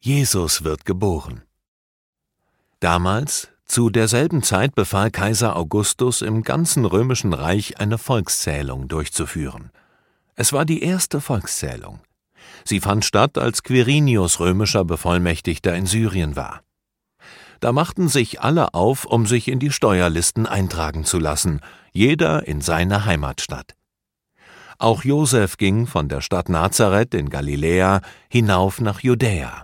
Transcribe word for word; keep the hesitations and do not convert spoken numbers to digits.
Jesus wird geboren. Damals, zu derselben Zeit, befahl Kaiser Augustus im ganzen römischen Reich eine Volkszählung durchzuführen. Es war die erste Volkszählung. Sie fand statt, als Quirinius römischer Bevollmächtigter in Syrien war. Da machten sich alle auf, um sich in die Steuerlisten eintragen zu lassen, jeder in seine Heimatstadt. Auch Josef ging von der Stadt Nazareth in Galiläa hinauf nach Judäa.